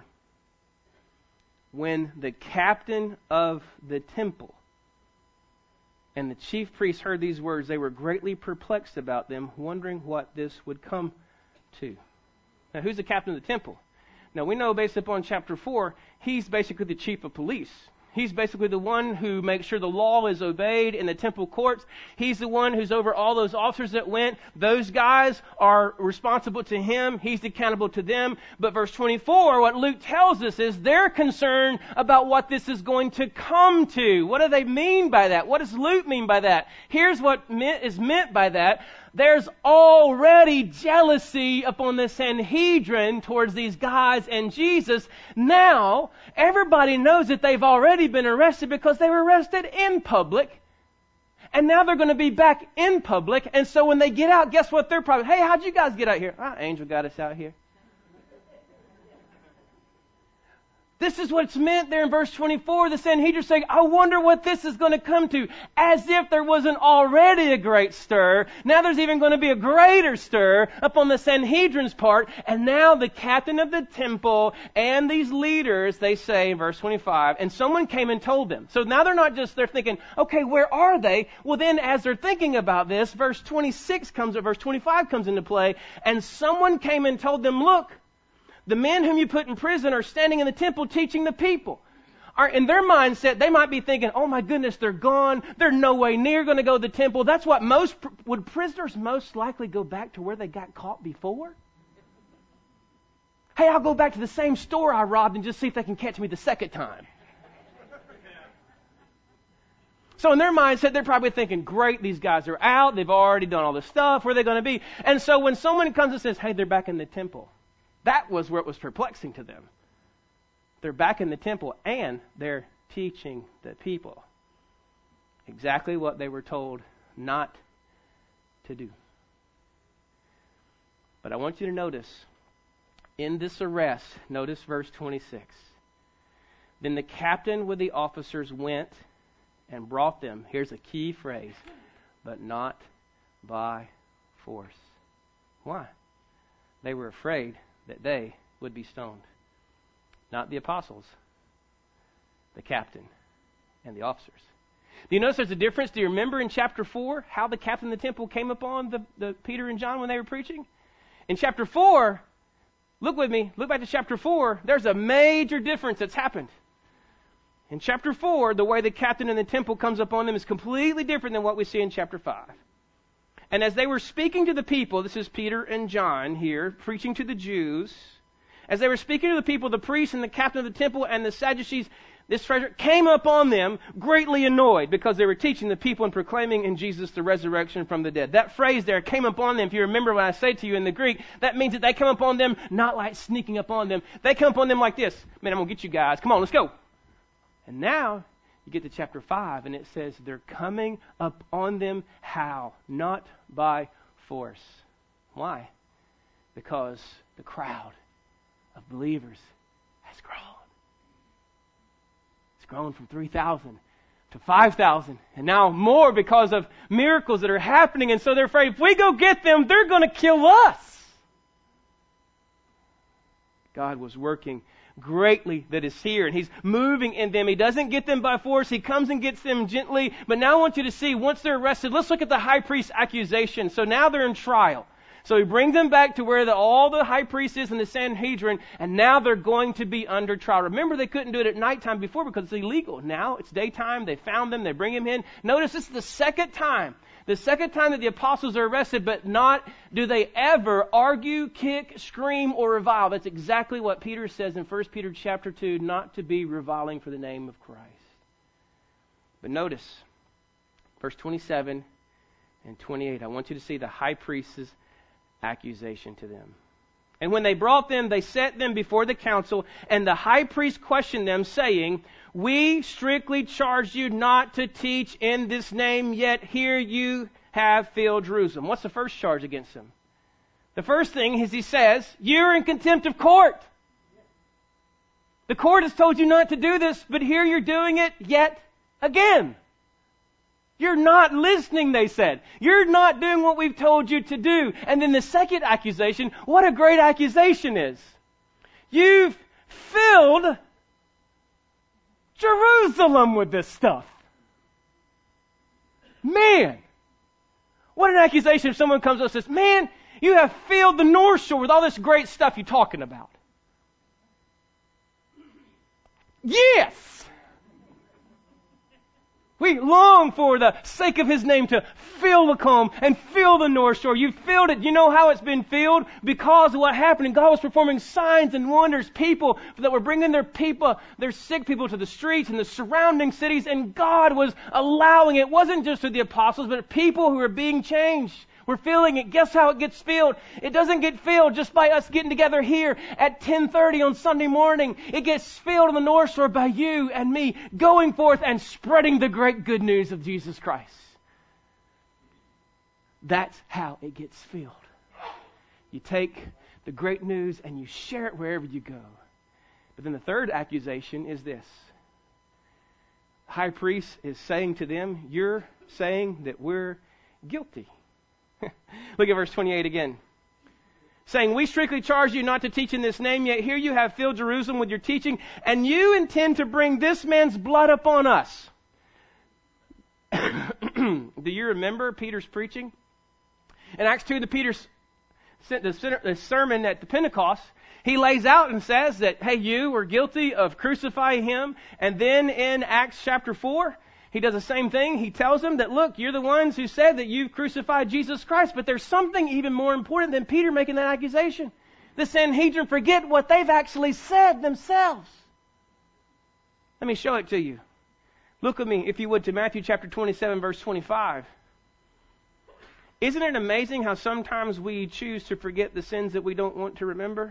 When the captain of the temple and the chief priests heard these words, they were greatly perplexed about them, wondering what this would come to. Now, who's the captain of the temple? Now, we know based upon chapter 4, he's basically the chief of police. He's basically the one who makes sure the law is obeyed in the temple courts. He's the one who's over all those officers that went. Those guys are responsible to him. He's accountable to them. But verse 24, what Luke tells us is they're concerned about what this is going to come to. What do they mean by that? What does Luke mean by that? Here's what is meant by that. There's already jealousy upon the Sanhedrin towards these guys and Jesus. Now, everybody knows that they've already been arrested because they were arrested in public. And now they're going to be back in public. And so when they get out, guess what? They're probably, hey, how'd you guys get out here? Angel got us out here. This is what's meant there in verse 24. The Sanhedrin saying, I wonder what this is going to come to. As if there wasn't already a great stir. Now there's even going to be a greater stir upon the Sanhedrin's part. And now the captain of the temple and these leaders, they say in verse 25, and someone came and told them. So now they're not just, they're thinking, okay, where are they? Well then as they're thinking about this, verse 25 comes into play. And someone came and told them, look, the men whom you put in prison are standing in the temple teaching the people. In their mindset, they might be thinking, oh my goodness, they're gone. They're no way near going to go to the temple. That's what would prisoners most likely go back to where they got caught before? Hey, I'll go back to the same store I robbed and just see if they can catch me the second time. So in their mindset, they're probably thinking, great, these guys are out. They've already done all this stuff. Where are they going to be? And so when someone comes and says, hey, they're back in the temple. That was where it was perplexing to them. They're back in the temple and they're teaching the people exactly what they were told not to do. But I want you to notice, in this arrest, notice verse 26. Then the captain with the officers went and brought them, here's a key phrase, but not by force. Why? They were afraid that they would be stoned. Not the apostles, the captain and the officers. Do you notice there's a difference? Do you remember in chapter 4 how the captain of the temple came upon the Peter and John when they were preaching? In chapter 4, look with me, look back to chapter 4, there's a major difference that's happened. In chapter 4, the way the captain in the temple comes upon them is completely different than what we see in chapter 5. And as they were speaking to the people, this is Peter and John here, preaching to the Jews. As they were speaking to the people, the priests and the captain of the temple and the Sadducees, this treasure, came upon them, greatly annoyed, because they were teaching the people and proclaiming in Jesus the resurrection from the dead. That phrase there, came upon them, if you remember what I say to you in the Greek, that means that they come upon them not like sneaking upon them. They come upon them like this. Man, I'm going to get you guys. Come on, let's go. And now, you get to chapter 5, and it says they're coming up on them how? Not by force. Why? Because the crowd of believers has grown. It's grown from 3,000 to 5,000, and now more because of miracles that are happening. And so they're afraid if we go get them, they're going to kill us. God was working greatly that is here, and He's moving in them. He doesn't get them by force. He comes and gets them gently. But now I want you to see, once they're arrested, let's look at the high priest's accusation. So now they're in trial. So He brings them back to where all the high priest is in the Sanhedrin, and now they're going to be under trial. Remember, they couldn't do it at nighttime before because it's illegal. Now it's daytime. They found them. They bring Him in. Notice this is the second time. The second time that the apostles are arrested, but not do they ever argue, kick, scream, or revile. That's exactly what Peter says in 1 Peter chapter 2, not to be reviling for the name of Christ. But notice, verse 27 and 28, I want you to see the high priest's accusation to them. And when they brought them, they set them before the council, and the high priest questioned them, saying, we strictly charge you not to teach in this name, yet here you have filled Jerusalem. What's the first charge against them? The first thing is he says, you're in contempt of court. The court has told you not to do this, but here you're doing it yet again. You're not listening, they said. You're not doing what we've told you to do. And then the second accusation, what a great accusation is. You've filled Jerusalem with this stuff. Man, what an accusation if someone comes up and says, man, you have filled the North Shore with all this great stuff you're talking about. Yes! We long for the sake of His name to fill Lacombe and fill the North Shore. You filled it. You know how it's been filled? Because of what happened. And God was performing signs and wonders. People that were bringing their sick people to the streets and the surrounding cities. And God was allowing it. It wasn't just to the apostles, but people who were being changed. We're filling it. Guess how it gets filled? It doesn't get filled just by us getting together here at 10:30 on Sunday morning. It gets filled on the North Shore by you and me going forth and spreading the great good news of Jesus Christ. That's how it gets filled. You take the great news and you share it wherever you go. But then the third accusation is this. The high priest is saying to them, you're saying that we're guilty. Look at verse 28 again. Saying, we strictly charge you not to teach in this name, yet here you have filled Jerusalem with your teaching, and you intend to bring this man's blood upon us. Do you remember Peter's preaching? In Acts 2, the sermon at the Pentecost, he lays out and says that, hey, you were guilty of crucifying Him. And then in Acts chapter 4, he does the same thing. He tells them that, look, you're the ones who said that you've crucified Jesus Christ. But there's something even more important than Peter making that accusation. The Sanhedrin forget what they've actually said themselves. Let me show it to you. Look with me, if you would, to Matthew chapter 27, verse 25. Isn't it amazing how sometimes we choose to forget the sins that we don't want to remember?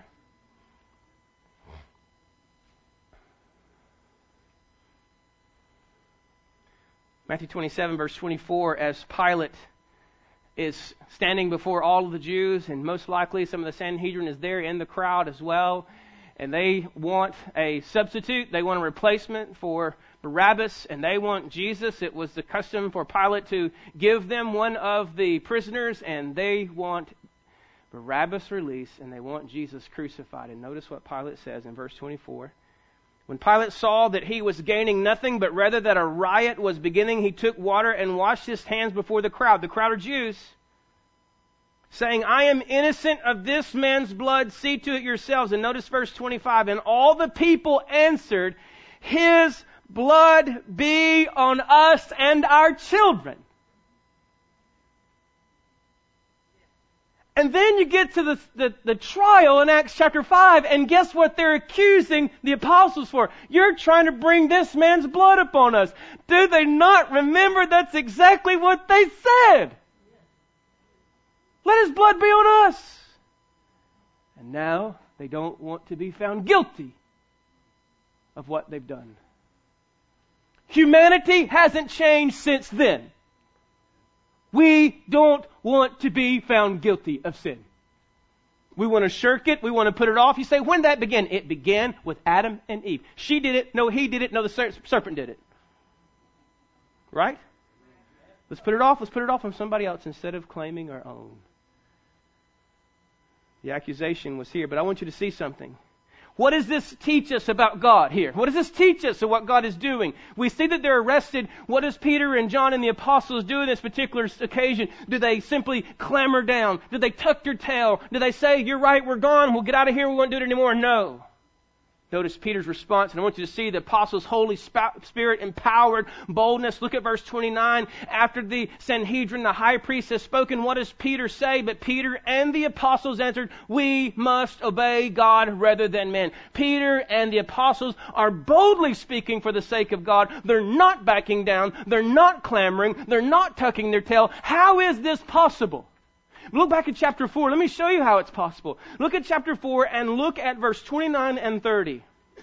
Matthew 27, verse 24, as Pilate is standing before all of the Jews, and most likely some of the Sanhedrin is there in the crowd as well, and they want a substitute, they want a replacement for Barabbas, and they want Jesus. It was the custom for Pilate to give them one of the prisoners, and they want Barabbas released, and they want Jesus crucified. And notice what Pilate says in verse 24. When Pilate saw that he was gaining nothing, but rather that a riot was beginning, he took water and washed his hands before the crowd of Jews, saying, I am innocent of this man's blood, see to it yourselves. And notice verse 25, and all the people answered, His blood be on us and our children. And then you get to the trial in Acts chapter 5, and guess what they're accusing the apostles for? You're trying to bring this man's blood upon us. Do they not remember that's exactly what they said? Let his blood be on us. And now they don't want to be found guilty of what they've done. Humanity hasn't changed since then. We don't want to be found guilty of sin. We want to shirk it. We want to put it off. You say, when did that begin? It began with Adam and Eve. She did it. No, he did it. No, the serpent did it. Right? Let's put it off. Let's put it off on somebody else instead of claiming our own. The accusation was here, but I want you to see something. What does this teach us about God here? What does this teach us of what God is doing? We see that they're arrested. What does Peter and John and the apostles do in this particular occasion? Do they simply clamor down? Do they tuck their tail? Do they say, you're right, we're gone, we'll get out of here, we won't do it anymore? No. Notice Peter's response, and I want you to see the apostles' Holy Spirit empowered boldness. Look at verse 29. After the Sanhedrin, the high priest, has spoken, what does Peter say? But Peter and the apostles answered, we must obey God rather than men. Peter and the apostles are boldly speaking for the sake of God. They're not backing down. They're not clamoring. They're not tucking their tail. How is this possible? Look back at chapter 4. Let me show you how it's possible. Look at chapter 4 and look at verse 29 and 30.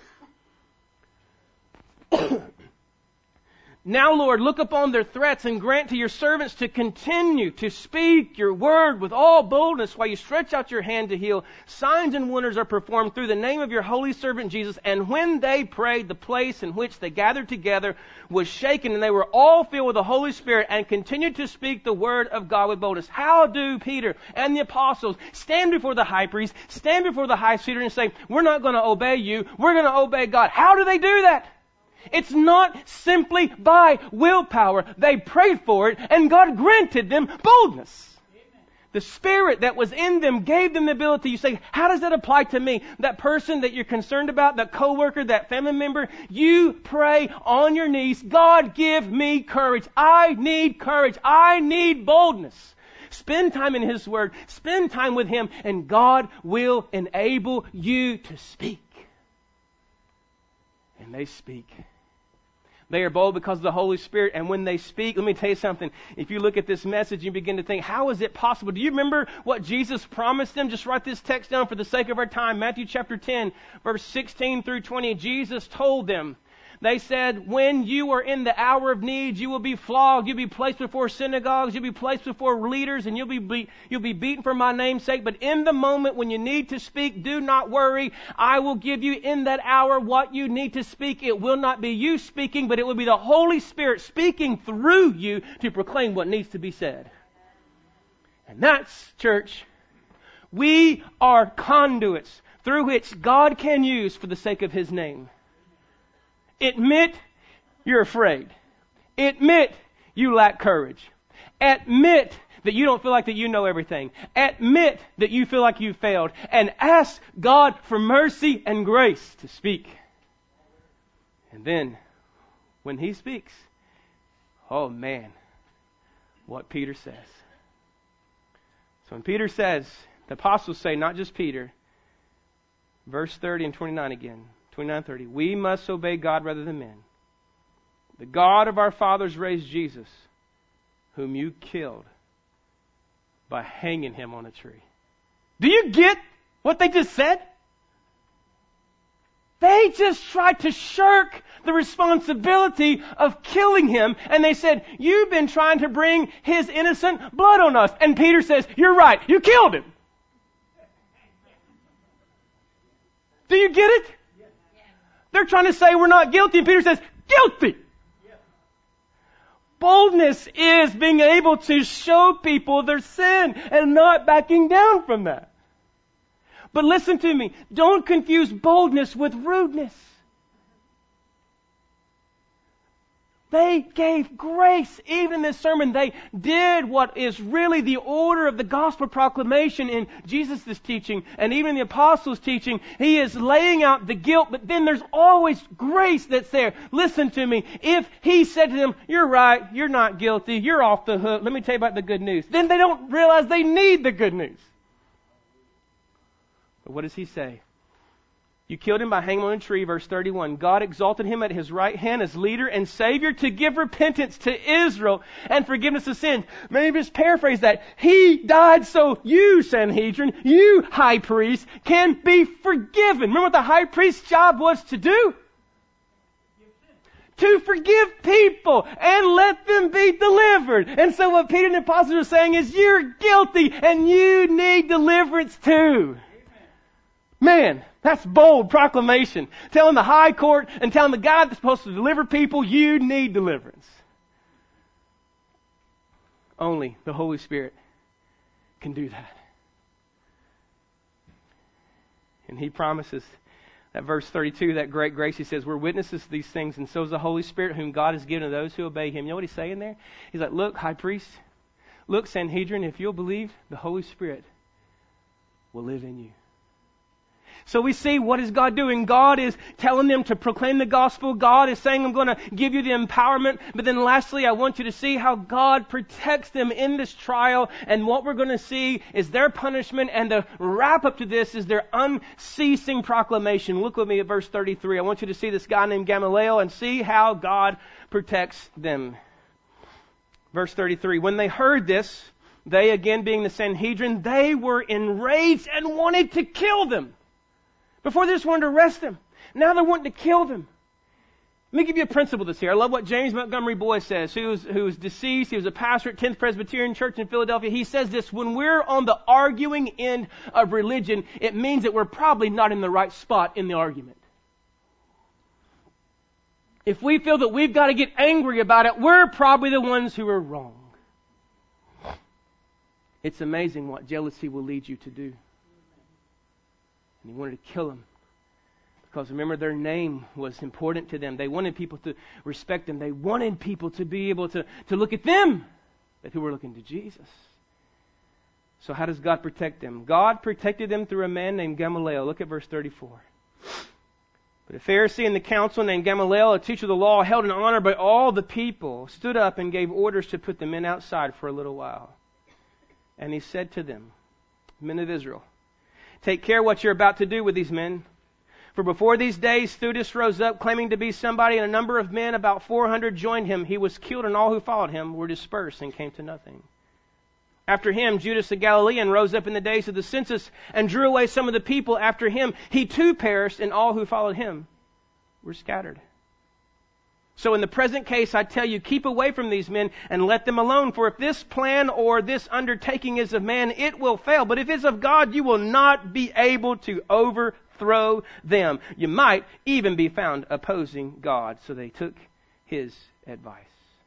Now, Lord, look upon their threats and grant to your servants to continue to speak your word with all boldness while you stretch out your hand to heal. Signs and wonders are performed through the name of your holy servant Jesus. And when they prayed, the place in which they gathered together was shaken, and they were all filled with the Holy Spirit and continued to speak the word of God with boldness. How do Peter and the apostles stand before the high priest, stand before the high priest and say, we're not going to obey you, we're going to obey God? How do they do that? It's not simply by willpower. They prayed for it, and God granted them boldness. Amen. The Spirit that was in them gave them the ability. You say, how does that apply to me? That person that you're concerned about, that coworker, that family member, you pray on your knees, God, give me courage. I need courage. I need boldness. Spend time in His Word. Spend time with Him, and God will enable you to speak. And they speak. They are bold because of the Holy Spirit. And when they speak, let me tell you something. If you look at this message, you begin to think, how is it possible? Do you remember what Jesus promised them? Just write this text down for the sake of our time. Matthew chapter 10, verse 16 through 20. Jesus told them, they said, when you are in the hour of need, you will be flogged. You'll be placed before synagogues. You'll be placed before leaders, and you'll be beaten for my name's sake. But in the moment when you need to speak, do not worry. I will give you in that hour what you need to speak. It will not be you speaking, but it will be the Holy Spirit speaking through you to proclaim what needs to be said. And that's, church, we are conduits through which God can use for the sake of His name. Admit you're afraid. Admit you lack courage. Admit that you don't feel like that you know everything. Admit that you feel like you failed. And ask God for mercy and grace to speak. And then, when He speaks, oh man, what Peter says. So when Peter says, the apostles say, not just Peter, verse 30 and 29 again. 29:30. We must obey God rather than men. The God of our fathers raised Jesus, whom you killed by hanging Him on a tree. Do you get what they just said? They just tried to shirk the responsibility of killing Him, and they said, you've been trying to bring His innocent blood on us. And Peter says, you're right, you killed Him. Do you get it? They're trying to say we're not guilty, and Peter says, guilty! Boldness is being able to show people their sin and not backing down from that. But listen to me, don't confuse boldness with rudeness. They gave grace. Even in this sermon, they did what is really the order of the gospel proclamation in Jesus' teaching and even the apostles' teaching. He is laying out the guilt, but then there's always grace that's there. Listen to me. If He said to them, you're right, you're not guilty, you're off the hook, let me tell you about the good news. Then they don't realize they need the good news. But what does he say? You killed him by hanging on a tree, verse 31. God exalted him at his right hand as leader and savior to give repentance to Israel and forgiveness of sins. Maybe just paraphrase that. He died so you, Sanhedrin, you high priest, can be forgiven. Remember what the high priest's job was to do? To forgive people and let them be delivered. And so what Peter and the apostles are saying is you're guilty and you need deliverance too. Man, that's bold proclamation. Telling the high court and telling the God that's supposed to deliver people, you need deliverance. Only the Holy Spirit can do that. And He promises that verse 32, that great grace, He says, we're witnesses to these things, and so is the Holy Spirit whom God has given to those who obey Him. You know what He's saying there? He's like, look, high priest, look, Sanhedrin, if you'll believe, the Holy Spirit will live in you. So we see, what is God doing? God is telling them to proclaim the gospel. God is saying, I'm going to give you the empowerment. But then lastly, I want you to see how God protects them in this trial. And what we're going to see is their punishment. And the wrap up to this is their unceasing proclamation. Look with me at verse 33. I want you to see this guy named Gamaliel and see how God protects them. Verse 33. When they heard this, they, again being the Sanhedrin, they were enraged and wanted to kill them. Before they just wanted to arrest him. Now they're wanting to kill them. Let me give you a principle this here. I love what James Montgomery Boyce says, who was deceased. He was a pastor at 10th Presbyterian Church in Philadelphia. He says this, when we're on the arguing end of religion, it means that we're probably not in the right spot in the argument. If we feel that we've got to get angry about it, we're probably the ones who are wrong. It's amazing what jealousy will lead you to do. And he wanted to kill them. Because remember, their name was important to them. They wanted people to respect them. They wanted people to be able to look at them, but who were looking to Jesus. So how does God protect them? God protected them through a man named Gamaliel. Look at verse 34. But a Pharisee in the council named Gamaliel, a teacher of the law, held in honor by all the people, stood up and gave orders to put the men outside for a little while. And he said to them, men of Israel, take care what you're about to do with these men. For before these days, Theudas rose up, claiming to be somebody, and a number of men, about 400, joined him. He was killed, and all who followed him were dispersed and came to nothing. After him, Judas the Galilean rose up in the days of the census and drew away some of the people after him. He too perished, and all who followed him were scattered. So in the present case, I tell you, keep away from these men and let them alone. For if this plan or this undertaking is of man, it will fail. But if it's of God, you will not be able to overthrow them. You might even be found opposing God. So they took his advice.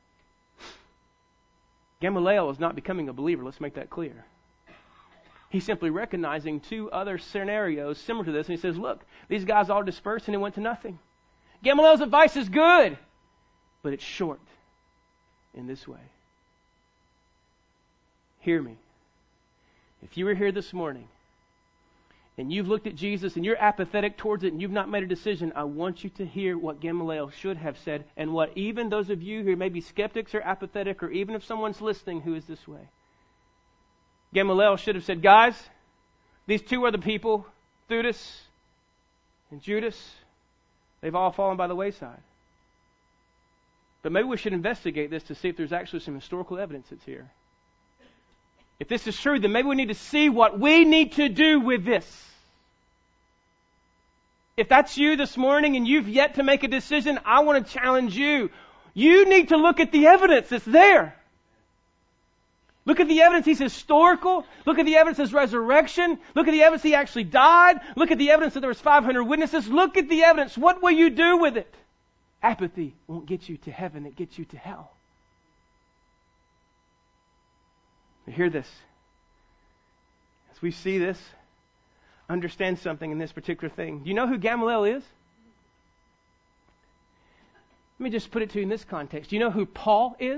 Gamaliel is not becoming a believer. Let's make that clear. He's simply recognizing two other scenarios similar to this. And he says, look, these guys all dispersed and it went to nothing. Gamaliel's advice is good, but it's short in this way. Hear me. If you were here this morning and you've looked at Jesus and you're apathetic towards it and you've not made a decision, I want you to hear what Gamaliel should have said and what even those of you who may be skeptics or apathetic, or even if someone's listening who is this way. Gamaliel should have said, guys, these two other people, Theudas and Judas, they've all fallen by the wayside. But maybe we should investigate this to see if there's actually some historical evidence that's here. If this is true, then maybe we need to see what we need to do with this. If that's you this morning and you've yet to make a decision, I want to challenge you. You need to look at the evidence that's there. Look at the evidence he's historical. Look at the evidence of his resurrection. Look at the evidence he actually died. Look at the evidence that there was 500 witnesses. Look at the evidence. What will you do with it? Apathy won't get you to heaven. It gets you to hell. But hear this. As we see this, understand something in this particular thing. Do you know who Gamaliel is? Let me just put it to you in this context. Do you know who Paul is?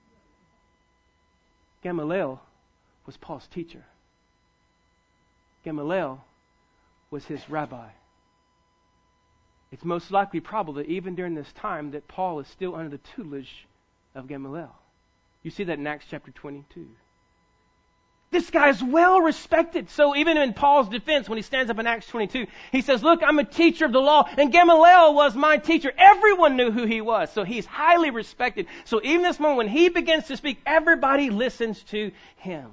Gamaliel was Paul's teacher. Gamaliel was his rabbi. It's most likely probable that even during this time that Paul is still under the tutelage of Gamaliel. You see that in Acts chapter 22. This guy is well respected. So even in Paul's defense, when he stands up in Acts 22, he says, look, I'm a teacher of the law, and Gamaliel was my teacher. Everyone knew who he was, so he's highly respected. So even this moment, when he begins to speak, everybody listens to him.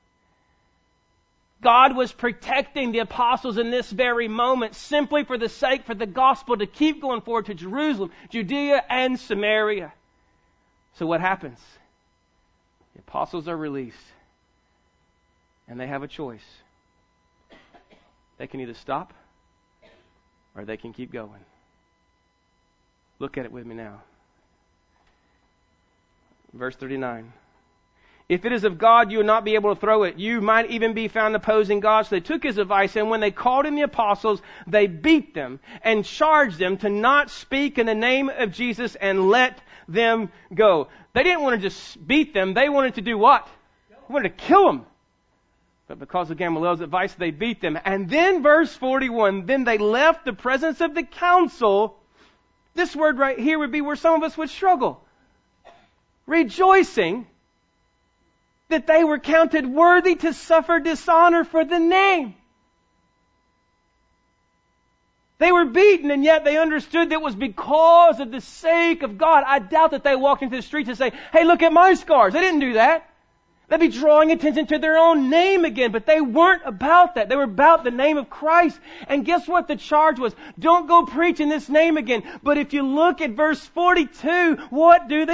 God was protecting the apostles in this very moment simply for the sake, for the gospel to keep going forward to Jerusalem, Judea, and Samaria. So what happens? The apostles are released. And they have a choice. They can either stop or they can keep going. Look at it with me now. Verse 39. If it is of God, you will not be able to throw it. You might even be found opposing God. So they took his advice, and when they called in the apostles, they beat them and charged them to not speak in the name of Jesus and let them go. They didn't want to just beat them. They wanted to do what? They wanted to kill them. But because of Gamaliel's advice, they beat them. And then verse 41, then they left the presence of the council. This word right here would be where some of us would struggle. Rejoicing that they were counted worthy to suffer dishonor for the name. They were beaten, and yet they understood that it was because of the sake of God. I doubt that they walked into the streets and say, hey, look at my scars. They didn't do that. They'd be drawing attention to their own name again, but they weren't about that. They were about the name of Christ. And guess what the charge was? Don't go preaching this name again. But if you look at verse 42, what do?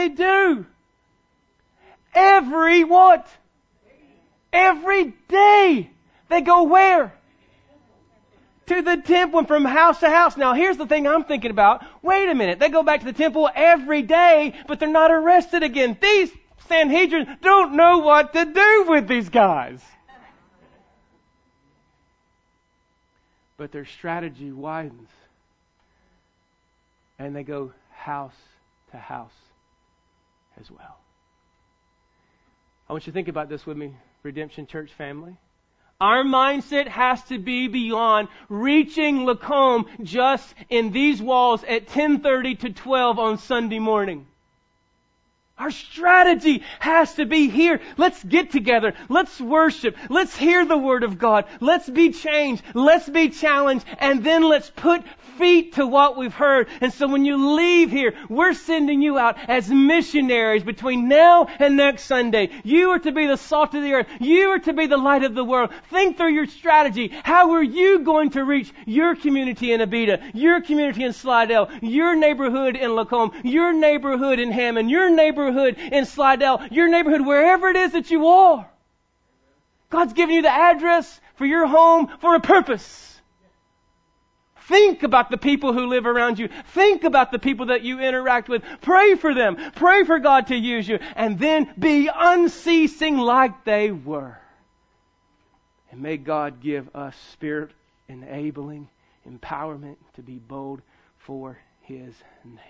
Every what? Every day. They go where? To the temple and from house to house. Now here's the thing I'm thinking about. Wait a minute. They go back to the temple every day, but they're not arrested again. These Sanhedrin don't know what to do with these guys. But their strategy widens. And they go house to house as well. I want you to think about this with me, Redemption Church family. Our mindset has to be beyond reaching Lacombe just in these walls at 10:30 to 12 on Sunday morning. Our strategy has to be here. Let's get together. Let's worship. Let's hear the Word of God. Let's be changed. Let's be challenged. And then let's put feet to what we've heard. And so when you leave here, we're sending you out as missionaries between now and next Sunday. You are to be the salt of the earth. You are to be the light of the world. Think through your strategy. How are you going to reach your community in Abita, your community in Slidell, your neighborhood in Lacombe, your neighborhood in Hammond, your neighborhood in Slidell, your neighborhood, wherever it is that you are. God's given you the address for your home for a purpose. Think about the people who live around you. Think about the people that you interact with. Pray for them. Pray for God to use you. And then be unceasing like they were. And may God give us spirit enabling empowerment to be bold for His name.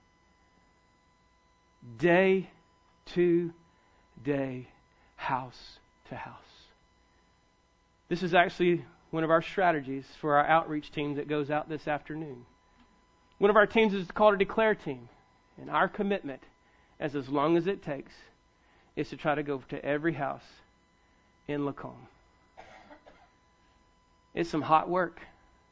Day to day, house to house. This is actually one of our strategies for our outreach team that goes out this afternoon. One of our teams is called a Declare team. And our commitment, as long as it takes, is to try to go to every house in Lacombe. It's some hot work.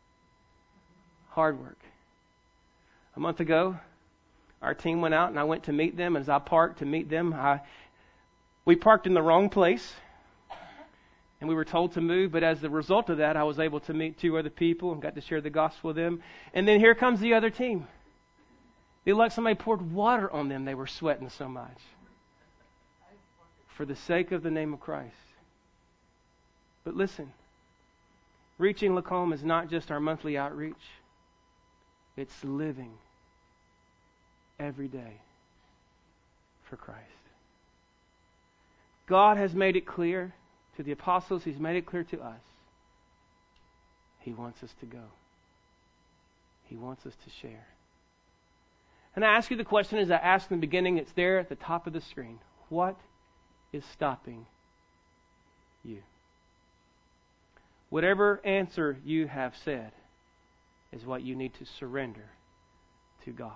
Hard work. A month ago, our team went out and I went to meet them. As I parked to meet them, we parked in the wrong place. And we were told to move, but as a result of that, I was able to meet 2 other people and got to share the gospel with them. And then here comes the other team. It looked like somebody poured water on them. They were sweating so much. For the sake of the name of Christ. But listen, reaching Lacombe is not just our monthly outreach. It's living every day for Christ. God has made it clear to the apostles, He's made it clear to us. He wants us to go. He wants us to share. And I ask you the question as I asked in the beginning, it's there at the top of the screen. What is stopping you? Whatever answer you have said is what you need to surrender to God.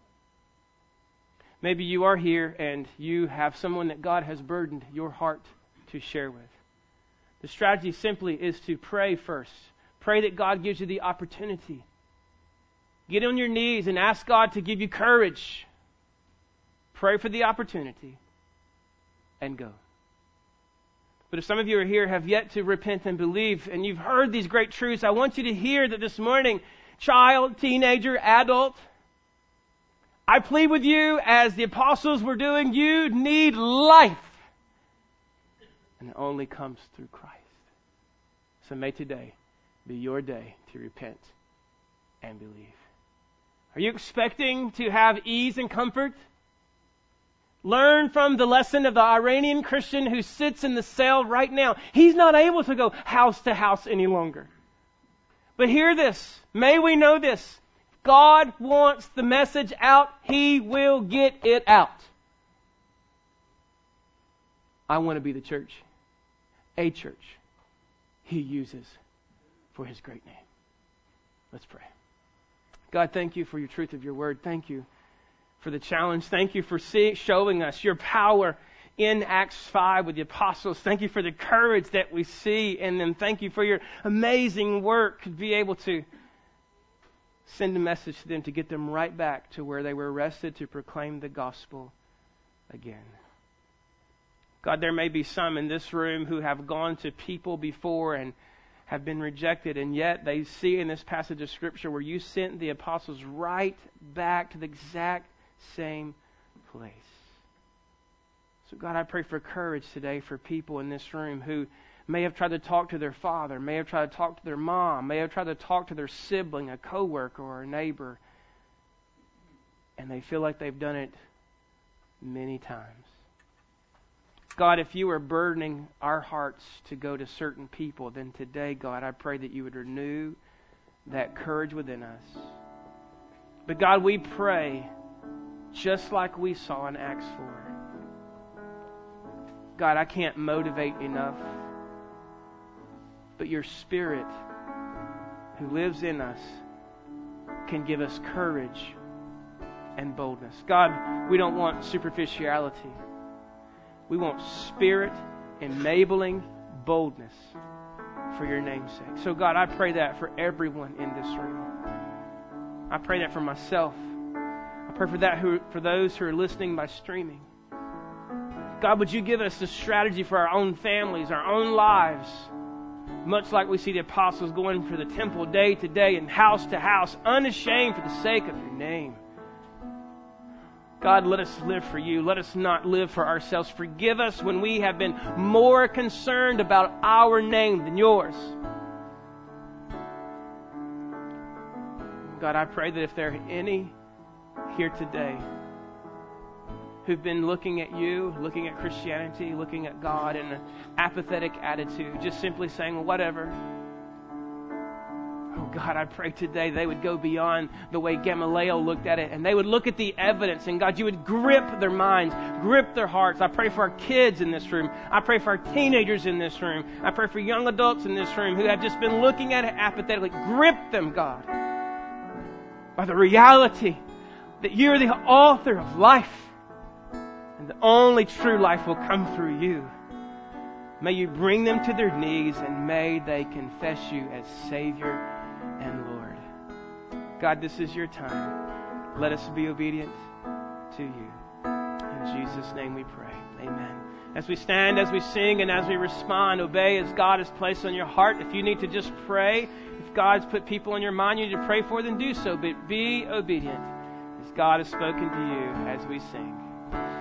Maybe you are here and you have someone that God has burdened your heart to share with. The strategy simply is to pray first. Pray that God gives you the opportunity. Get on your knees and ask God to give you courage. Pray for the opportunity and go. But if some of you are here have yet to repent and believe, and you've heard these great truths, I want you to hear that this morning, child, teenager, adult, I plead with you as the apostles were doing, you need life. And it only comes through Christ. So may today be your day to repent and believe. Are you expecting to have ease and comfort? Learn from the lesson of the Iranian Christian who sits in the cell right now. He's not able to go house to house any longer. But hear this. May we know this. God wants the message out. He will get it out. I want to be the church. A church He uses for His great name. Let's pray. God, thank you for your truth of your word. Thank you for the challenge. Thank you for showing us your power in Acts 5 with the apostles. Thank you for the courage that we see in them. Thank you for your amazing work to be able to send a message to them to get them right back to where they were arrested to proclaim the gospel again. God, there may be some in this room who have gone to people before and have been rejected, and yet they see in this passage of Scripture where you sent the apostles right back to the exact same place. So God, I pray for courage today for people in this room who may have tried to talk to their father, may have tried to talk to their mom, may have tried to talk to their sibling, a coworker, or a neighbor, and they feel like they've done it many times. God, if you are burdening our hearts to go to certain people, then today, God, I pray that you would renew that courage within us. But God, we pray just like we saw in Acts 4. God, I can't motivate enough, but your Spirit who lives in us can give us courage and boldness. God, we don't want superficiality. We want Spirit enabling boldness for your name's sake. So God, I pray that for everyone in this room. I pray that for myself. I pray for that for those who are listening by streaming. God, would you give us the strategy for our own families, our own lives, much like we see the apostles going for the temple day to day and house to house, unashamed for the sake of your name. God, let us live for you. Let us not live for ourselves. Forgive us when we have been more concerned about our name than yours. God, I pray that if there are any here today who've been looking at you, looking at Christianity, looking at God in an apathetic attitude, just simply saying, well, whatever. Oh God, I pray today they would go beyond the way Gamaliel looked at it, and they would look at the evidence, and God, you would grip their minds, grip their hearts. I pray for our kids in this room. I pray for our teenagers in this room. I pray for young adults in this room who have just been looking at it apathetically. Grip them, God, by the reality that you're the author of life, and the only true life will come through you. May you bring them to their knees, and may they confess you as Savior and Lord. God, this is your time. Let us be obedient to you. In Jesus' name we pray. Amen. As we stand, as we sing, and as we respond, obey as God has placed on your heart. If you need to just pray, if God's put people on your mind you need to pray for, then do so. But be obedient as God has spoken to you as we sing.